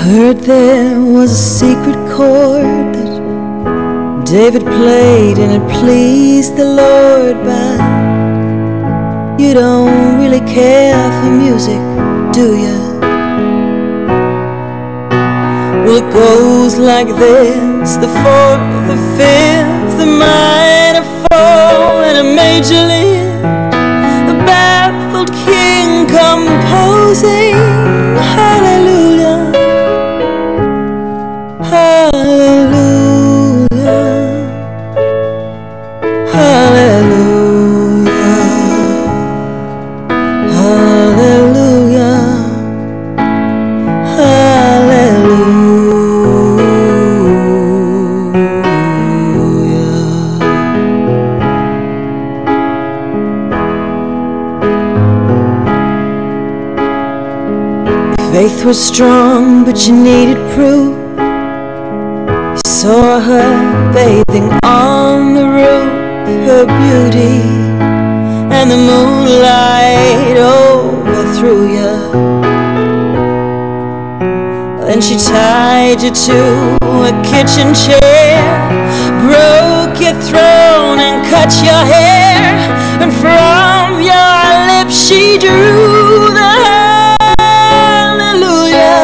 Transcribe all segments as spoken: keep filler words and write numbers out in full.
heard there was a secret chord that David played and it pleased the Lord, but you don't really care for music, do ya? Well, it goes like this: the fourth, the fifth, the minor fall, and a major lift, a baffled king composing. Hallelujah, hallelujah, hallelujah, hallelujah, hallelujah. Faith was strong, but you needed proof. You saw her bathing on the roof, her beauty and the moonlight overthrew you. Then she tied you to a kitchen chair, broke your throne and cut your hair, and from your lips she drew the hallelujah,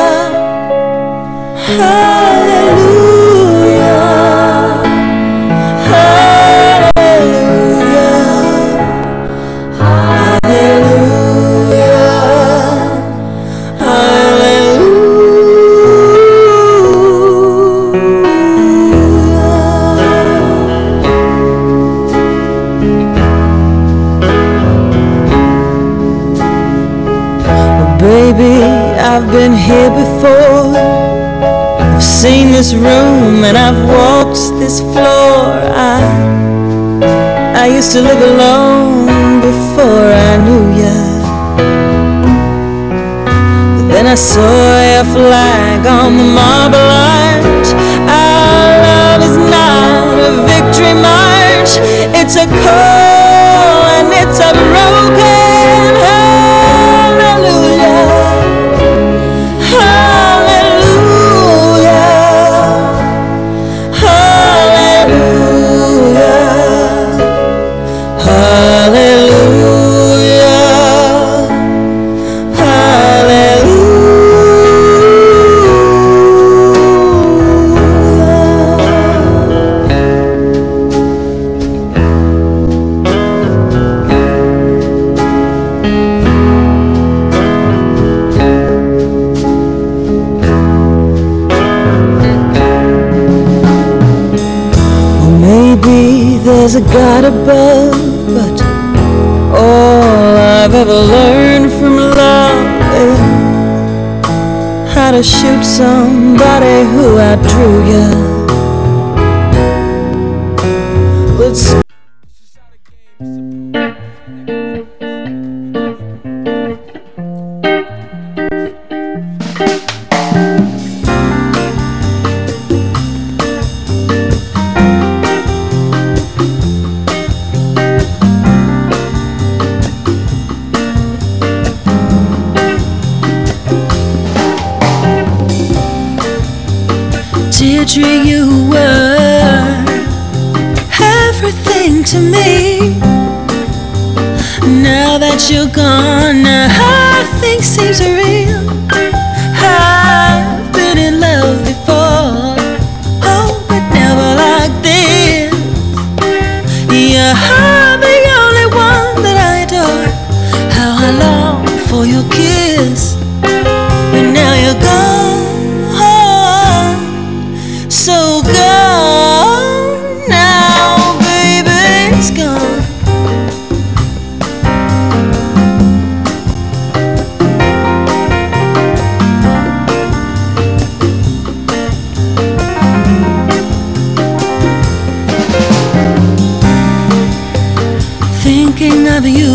hallelujah, hallelujah, hallelujah, hallelujah. Baby, I've been here before. I've seen this room and I've walked this floor. I, I used to live alone before I knew ya. But then I saw your flag on the marble arch. Our love is not a victory march. It's a call and it's a broken hallelujah. There's a God above, but all I've ever learned from love is how to shoot somebody who outdrew ya. Let's Deirdre, you were everything to me. Now that you're gone, nothing seems real. I've been in love before, oh, but never like this. You're the only one that I adore. How I long for your kiss, but now you're gone. So gone now, baby, it's gone. Thinking of you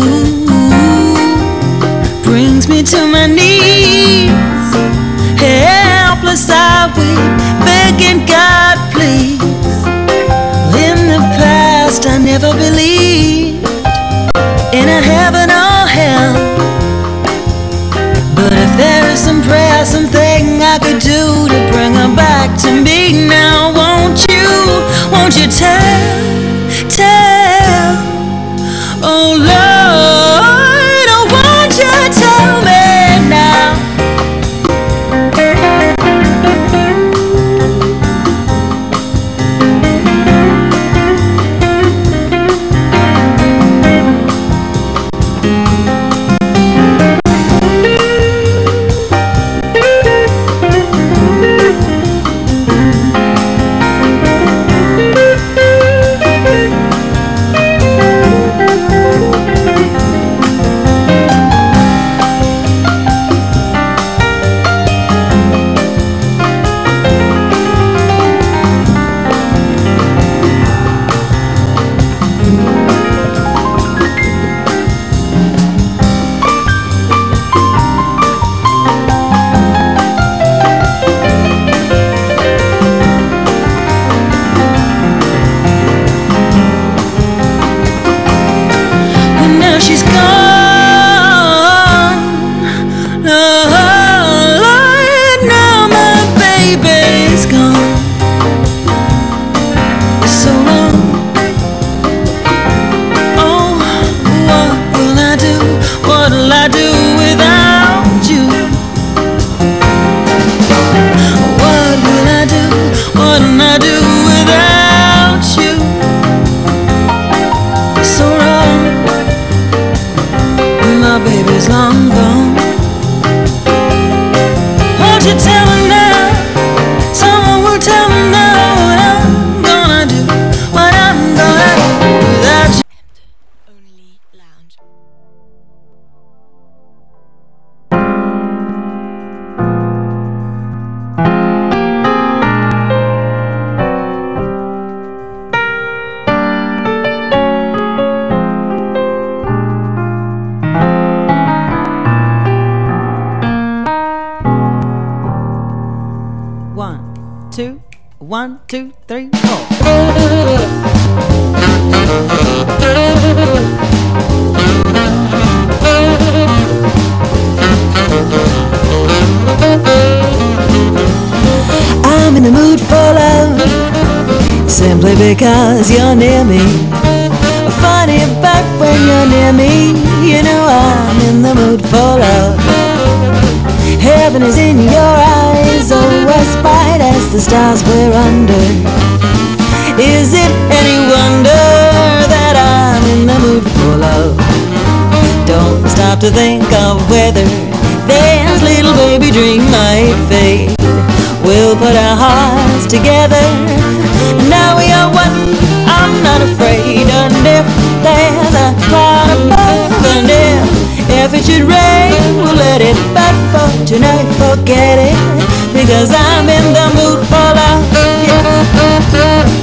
brings me to my knees. Helpless I weep, begging God please. In the past I never believed in a heaven or hell, but if there is some prayer, something I could do Oh Lord, oh, won't you tell me now? One, two, three, four. I'm in the mood for love, simply because you're near me. Funny, but when you're near me, you know I'm in the mood for love. Heaven is in your eyes, oh, as bright as the stars we're under. Is it any wonder that I'm in the mood for love? Don't stop to think of whether this little baby dream might fade. We'll put our hearts together, and now we are one. I'm not afraid, and if there's a cloud above, and if, if it should rain, we'll let it. But for tonight, forget it, because I'm in the mood for love. Yeah.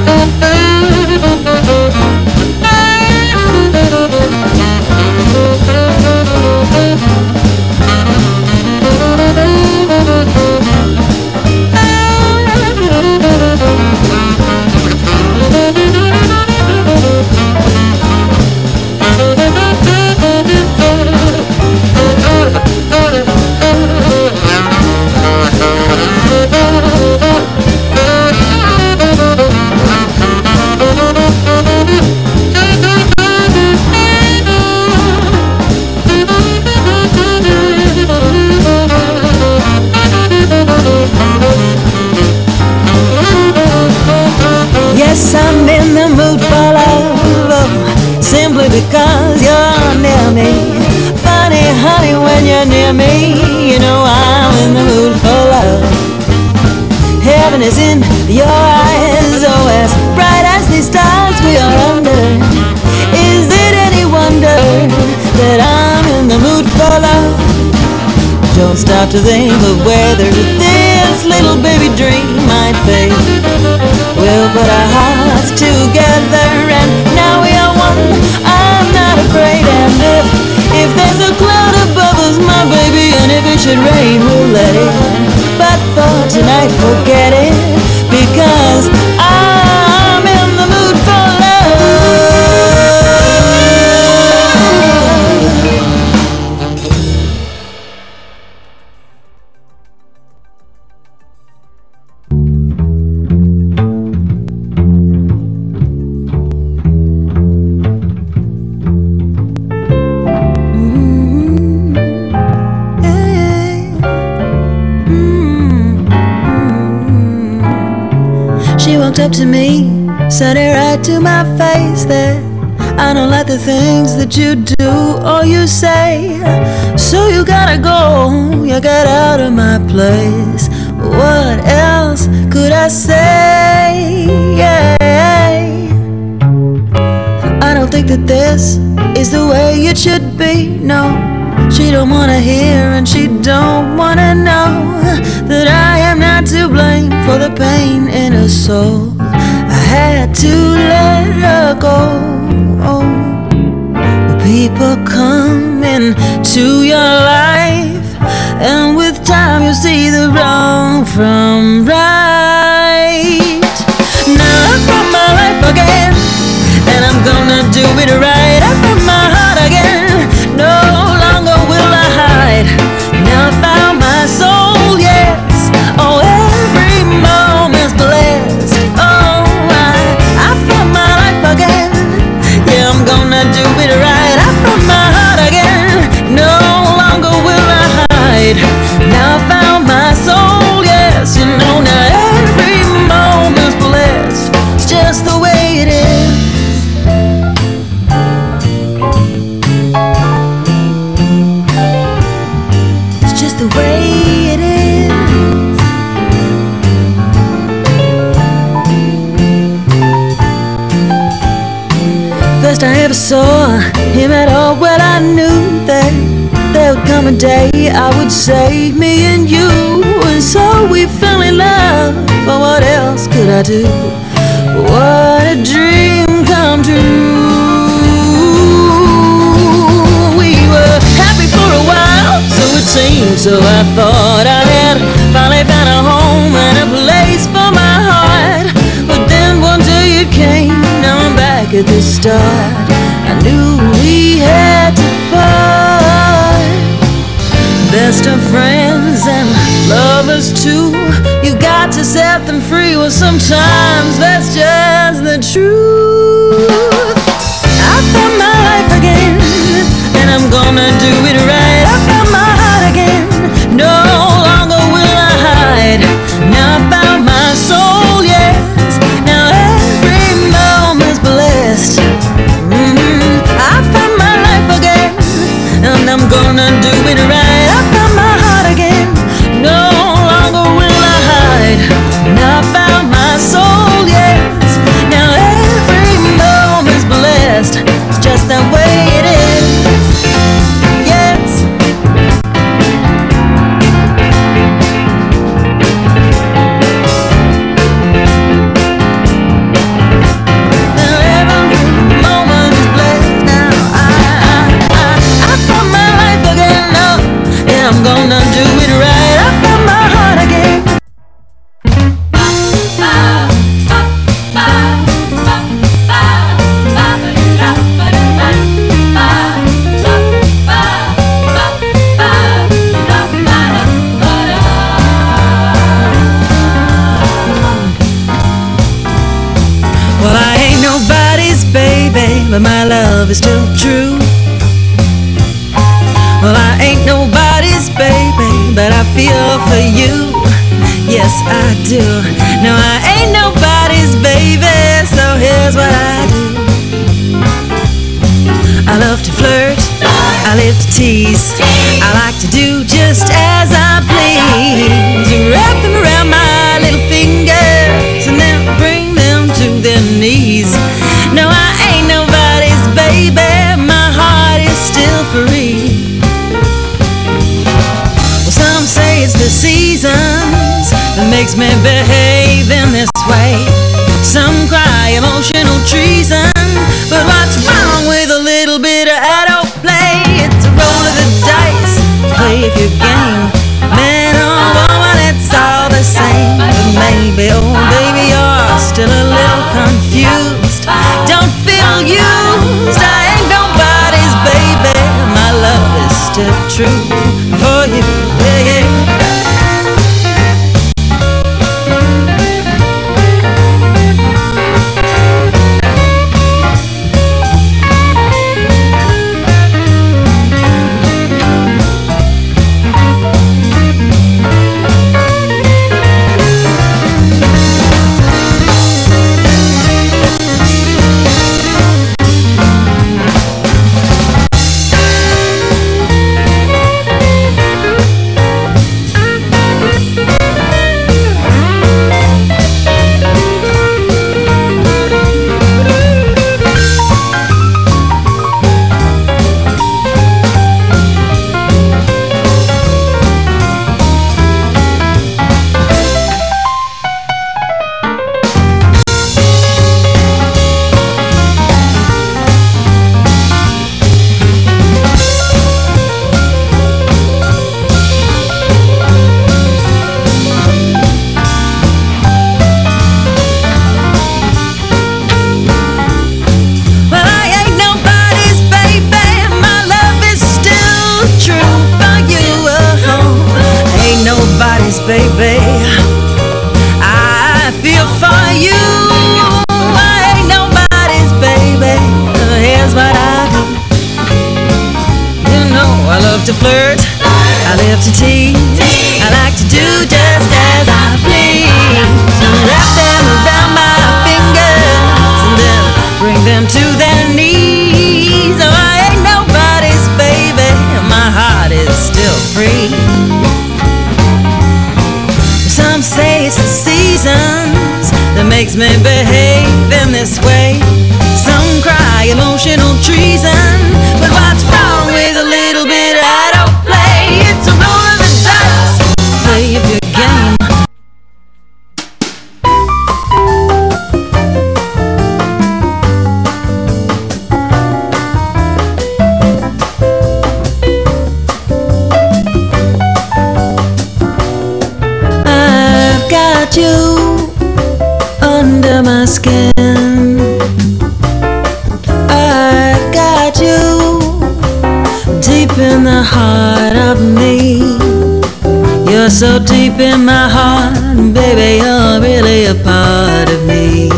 Yes, I'm in the mood for love, simply because you're near me. Funny, honey, when you're near me, you know I'm in the mood for love. Heaven is in your eyes, oh, as bright as these stars we are under. Is it any wonder that I'm in the mood for love? Don't stop to think of whether this little baby dream might fade. We'll put our hearts together, and now we are one. I'm not afraid, and if, if there's a cloud above us, my baby, and if it should rain, we'll let it. But for tonight, forget it, because I'm in the mood for love. walked up to me, said it right to my face that I don't like the things that you do or you say. So you gotta go, you get out of my place. What else could I say? Yeah. I don't think that this is the way it should be, no. She don't wanna hear and she don't wanna know that I am not to blame for the pain in her soul. I had to let her go. People come into your life, and with time you see the wrong from right. Now I'm from my life again, and I'm gonna do it right. I'm from my heart again, no longer will I hide. Now I found my soul, yes. Oh, every moment's blessed. Oh, I, I found my life again. Yeah, I'm gonna do it right. I found my heart again, no longer will I hide. Now I found my soul, yes. You know now every moment's blessed. It's just the way it is. It's just the way it is. First I ever saw him at all, well I knew that there would come a day I would save me and you. And so we fell in love, but what else could I do? What a dream come true. We were happy for a while, so it seemed, so I thought I had finally found a home and a place for my heart. But then one day it came, now I'm back at the start. I knew we had to part. Best of friends and lovers too, you got to set them free. Well, sometimes that's just the truth. I found my life again, and I'm gonna do it right. I found my heart again, no longer will I hide. Now I found my soul, yes. Now every moment's blessed. Mm-hmm. I found my life again, and I'm gonna do it right. I found my heart again, no longer will I hide. Now I found my soul, yes. Now every moment's blessed. It's just that way it is, yes. I'm gonna do it right. I found my heart again. Well, I ain't nobody's baby, but my love is still true. Well, I ain't nobody's baby, but I feel for you. Yes, I do. No, I ain't nobody's baby, so here's what I do. I love to flirt, I live to tease. I like to do just as I please. Wrap them around my little fingers and then bring them to their knees. No, I ain't nobody's baby, my heart is still free. Some say it's the seasons that makes me behave in this way. Some cry emotional treason, but what's wrong with a little bit of adult play? It's a roll of the dice, play if your game. Man or woman, it's all the same. But maybe, oh baby, you're still a little confused. Don't feel used, I ain't nobody's baby. My love is still true for you. Yeah, yeah. baby. I feel for you. I ain't nobody's baby. Here's what I do. You know I love to flirt, I love to tease, I like to do just as I please. Wrap them around my fingers and then bring them to their knees. Oh, I ain't nobody's baby. My heart is still free. Some say it's the seasons that makes me behave in this way. Some cry emotional treason, but what's wrong with a little bit of adult play? It's a roll of the dice, play of your game. You under my skin, I've got you deep in the heart of me. You're so deep in my heart, baby, you're really a part of me.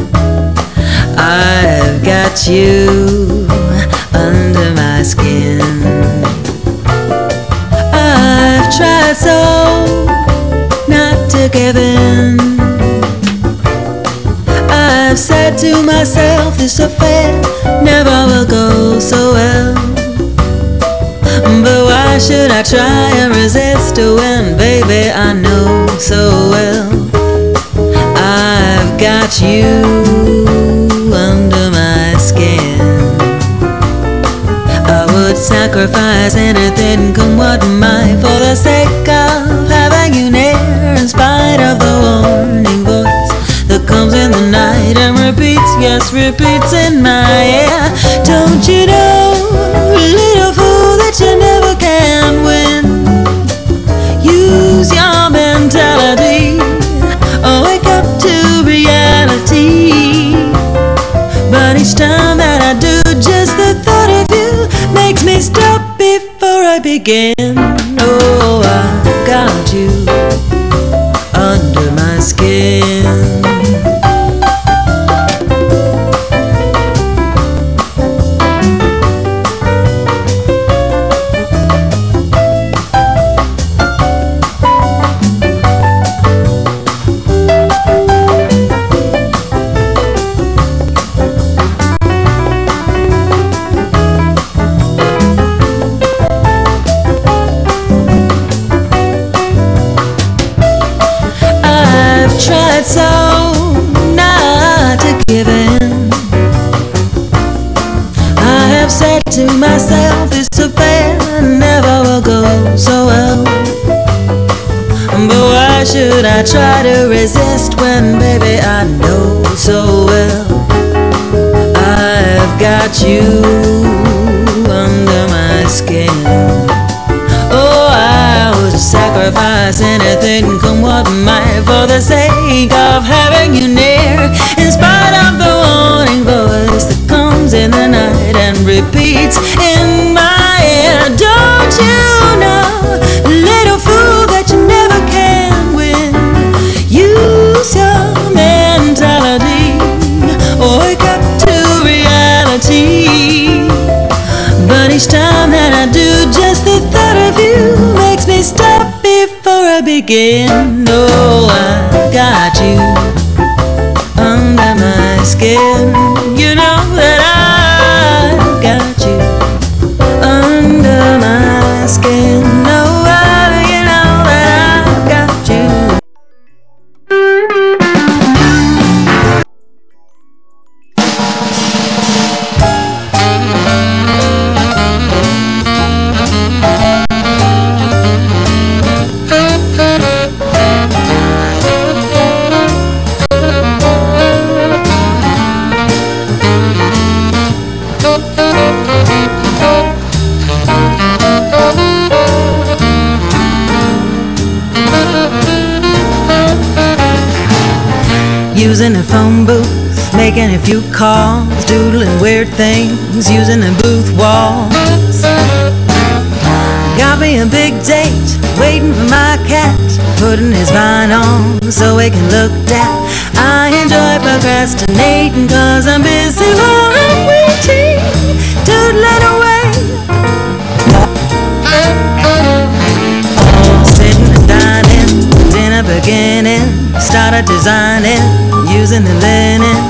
I've got you under my skin. I've tried so not to give in. I've said to myself, this affair never will go so well. But why should I try and resist when, baby, I know so well I've got you under my skin. I would sacrifice anything, come what might, for the sake of having you near. In spite of the warning voice that comes in the night and repeats, yes, repeats in my ear. Don't you know, little fool, that you never can win? Use your mentality, or wake up to reality. But each time that I do, just the thought of you makes me stop before I begin. Oh, I got you under my skin. Tried so not to give in. I have said to myself, this affair never will go so well. But why should I try to resist when, baby, I know so well I've got you under my skin. Oh, I would sacrifice anything, come what might, for the sake of having you near. In spite of the warning voice that comes in the night and repeats in my ear. Don't you know, little fool, that you never can win? Use your mentality, or wake up to reality. But each time that I do, just the thought of you makes me stop before I begin. Oh, I got you under my skin. You know that I've got you under my skin. Oh, I, you know that I've got you. Using a phone booth, making a few calls, doodling weird things, using the booth walls. Got me a big date, waiting for my cat putting his vine on so he can look down. I enjoy procrastinating cause I'm busy while I'm waiting, doodling away. Sitting and dining, dinner beginning, started designing, using the linen.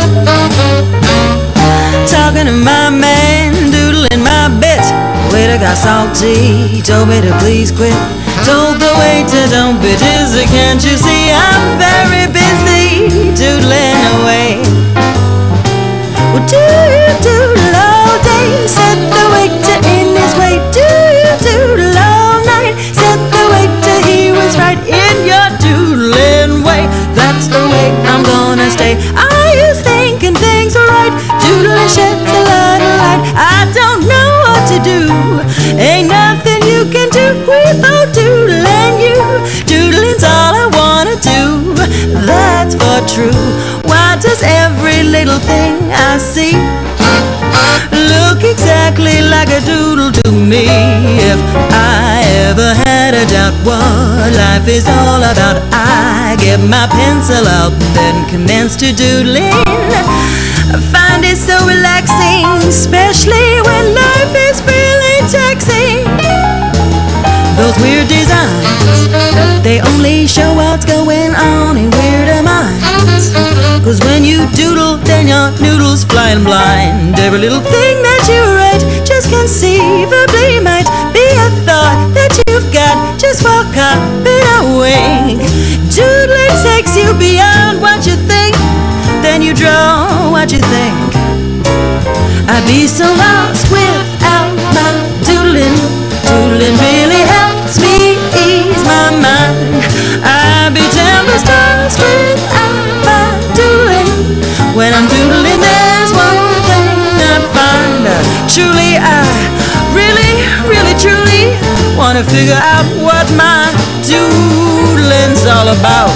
Talking to my man, doodling my bit. Waiter got salty, told me to please quit. Told the waiter don't be dizzy, can't you see I'm very busy doodling away. Well, do you doodle all day? Said the waiter in his way. Do you doodle all night? Said the waiter he was right in your doodling way. That's the way I'm gonna stay. Are you thinking things are right? Doodling sheds a lot of light. I don't know what to do. Ain't nothing you can do without doodling you. Doodling's all I wanna do. That's for true. Why does every little thing I see look exactly like a doodle to me? If I ever had a doubt what life is all about, I get my pencil out, then commence to doodling. I find it so relaxing, especially when life is really taxing. Those weird designs, they only show what's going on in weirder minds. Cause when you doodle, then your noodle's flying blind. Every little thing that you write just conceivably might be a thought that you've got. Just walk up in a wink. Doodling takes you beyond what you think, then you draw what you think. I'd be so lost without my doodling. Doodling really helps me ease my mind. I'd be tempest tossed without my doodling. When I'm doodling, there's one thing I find. Truly, I really, really, truly wanna figure out what my doodling's all about.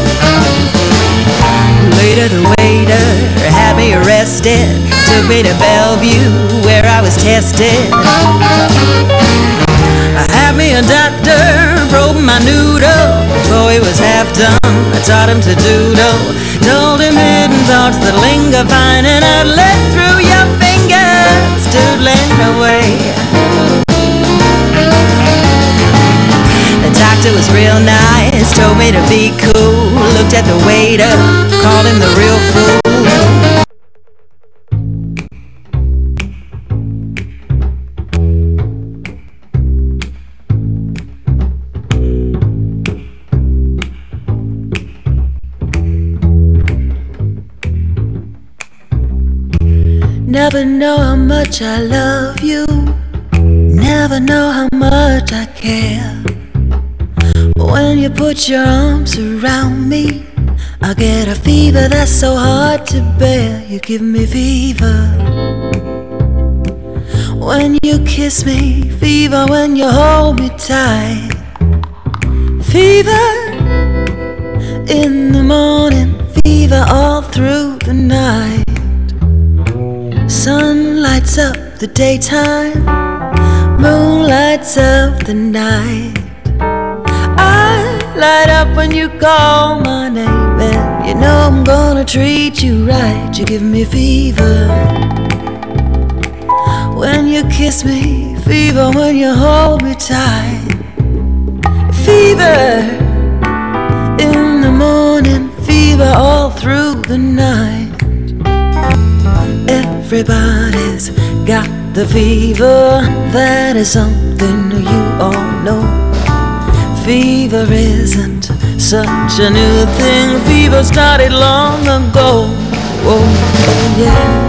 Later the waiter had me arrested, took me to Bellevue where I was tested. I had me a doctor probe my noodle before he was half done. I taught him to doodle, told him hidden thoughts that linger, finding out let through your fingers, doodling away. The doctor was real nice, told me to be cool. Looked at the waiter, called him the real fool. Never know how much I love you, never know how much I care. When you put your arms around me, I get a fever that's so hard to bear. You give me fever when you kiss me, fever when you hold me tight. Fever in the morning, fever all through the night. Sun lights up the daytime, moon lights up the night. I light up when you call my name, and you know I'm gonna treat you right. You give me fever when you kiss me, fever when you hold me tight. Fever in the morning, fever all through the night. Everybody's got the fever, that is something you all know. Fever isn't such a new thing, fever started long ago. Oh, yes.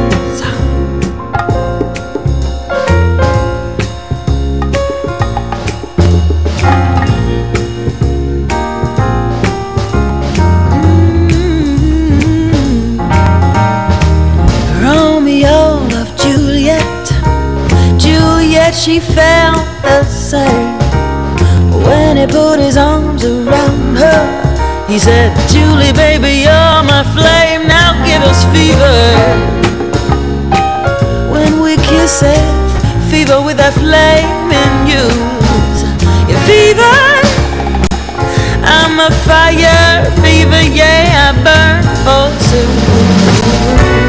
She felt the same when he put his arms around her. He said, Julie, baby, you're my flame, now give us fever. When we kiss it, fever with that flame in you. Your fever, I'm a fire fever, yeah, I burn for two.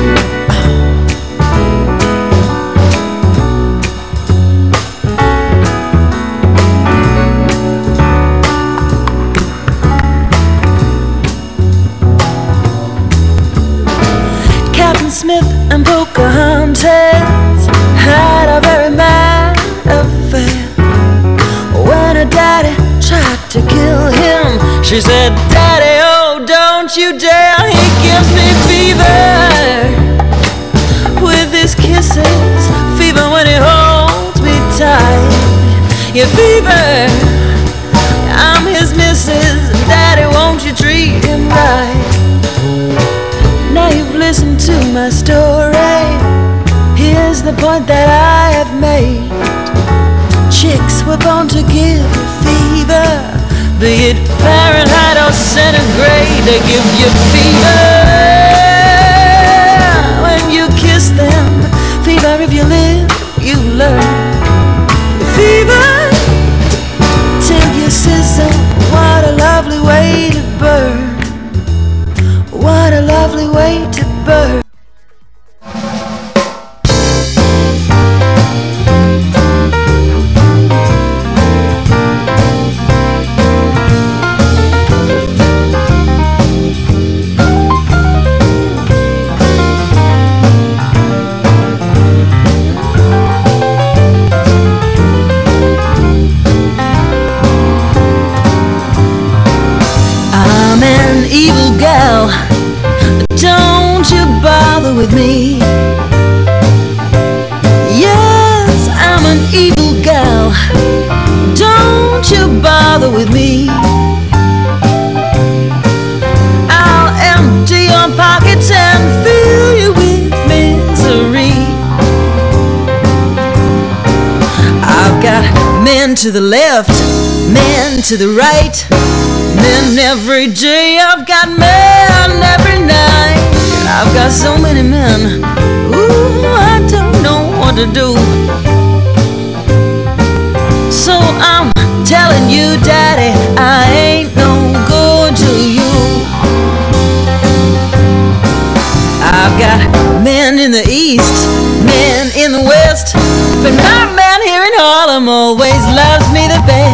Captain Smith and Pocahontas had a very mad affair. When her daddy tried to kill him, she said, "Daddy, oh, don't you dare, he gives me fever with his kisses, fever when he holds me tight. Yeah, fever, I'm his missus, Daddy, won't you treat him right?" Now you've listened to my story. Here's the point that I have made. Chicks were born to give you fever, be it Fahrenheit or centigrade. They give you fever when you kiss them. Fever if you live, you learn. Fever till you sizzle. What a lovely way to burn. What a lovely way to burn. I'm an evil gal, don't you bother with me. Yes, I'm an evil gal, don't you bother with me. I'll empty your pockets and fill you with misery. I've got men to the left, men to the right, men every day. I've got men every night. I've got so many men, ooh, I don't know what to do. So I'm telling you, Daddy, I ain't no good to you. I've got men in the east, men in the west, but my man here in Harlem always loves me the best.